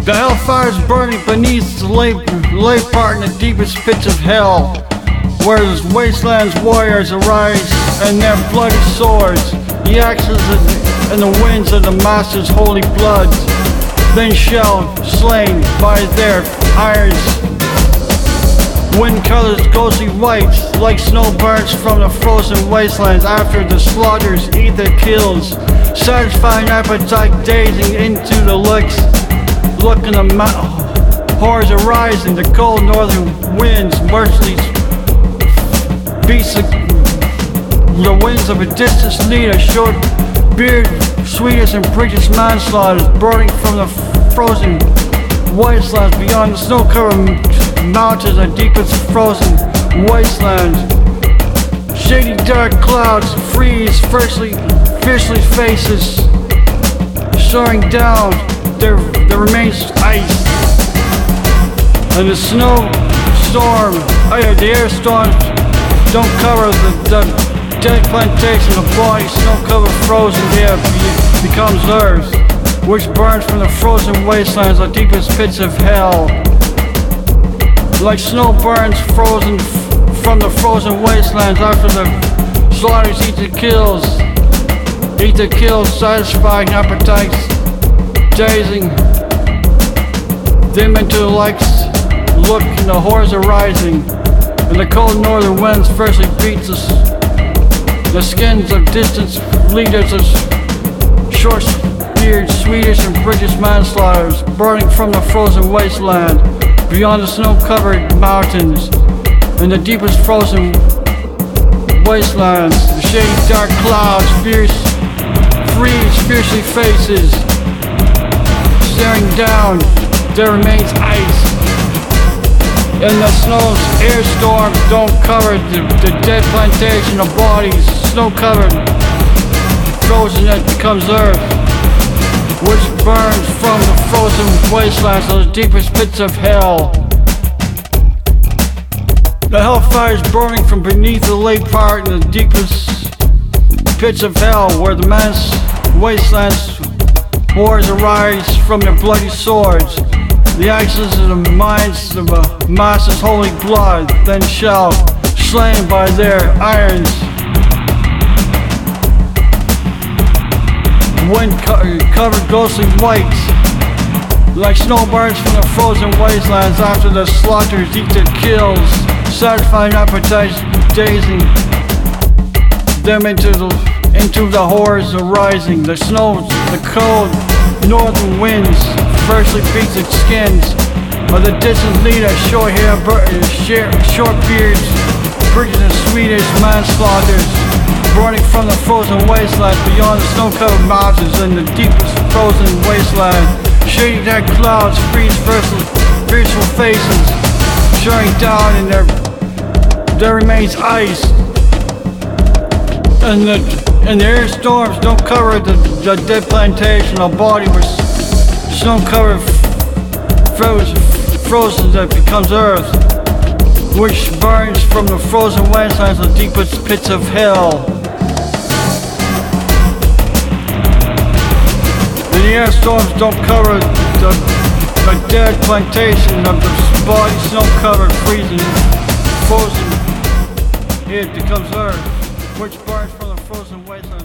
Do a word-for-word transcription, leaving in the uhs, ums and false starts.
The hellfire is burning beneath the lay, lay part in the deepest pits of hell, where the wasteland's warriors arise and their bloody swords, the axes and, and the winds of the master's holy blood, then shall, slain by their irons. Wind colors ghostly white, like snow burns from the frozen wastelands after the slaughter's ether kills, satisfying appetite dazing into the licks. Look in the mountain, horrors arising, the cold northern winds mercilessly beats the, the winds of a distant leader, short beard, sweetest and prettiest manslaughter, burning from the frozen wastelands beyond the snow-covered mountains and deepest frozen wastelands. Shady dark clouds freeze fiercely, fiercely faces, soaring down. There, there remains ice, and the snow storm, uh, the air storms don't cover the, the dead plantation of body, snow-covered frozen air be, becomes earth, which burns from the frozen wastelands, the deepest pits of hell. Like snow burns frozen f from the frozen wastelands after the slaughters ether kills, ether kills, satisfying appetites, dazing them into the lights. Look, and the horrors are rising, and the cold northern winds fiercely beats us. The skins of distant leaders of short beard, Swedish and British manslaughters, burning from the frozen wasteland beyond the snow-covered mountains, in the deepest frozen wastelands. The shady dark clouds, fierce, freeze, fiercely faces, staring down. There remains ice, and the snow's air storms don't cover the, the dead plantation of bodies, snow-covered, frozen that becomes earth, which burns from the frozen wastelands to the deepest pits of hell. The hellfire is burning from beneath the lay part in the deepest pits of hell, where the man's wastelands wars arise from their bloody swords, the axes of the minds of a master's holy blood, then shall, slain by their irons. Wind co covered ghostly white, like snow burns from the frozen wastelands after the slaughter's ether kills, satisfying appetites, dazing them into the into the horrors arising. The snows, the cold northern winds fiercely beats its skins of the distant leader, short hair, short beards, British and Swedish manslaughters, burning from the frozen wasteland beyond the snow-covered mountains in the deepest frozen wasteland. Shady dark clouds freeze fearful faces, showing down, and there there remains ice, and the and the air storms don't cover the, the dead plantation of body with snow-covered frozen frozen that becomes earth, which burns from the frozen wastelands to the deepest pits of hell. And the air storms don't cover the, the dead plantation of the body, snow-covered, freezing, frozen. It becomes earth, which burns from the frozen wasteland.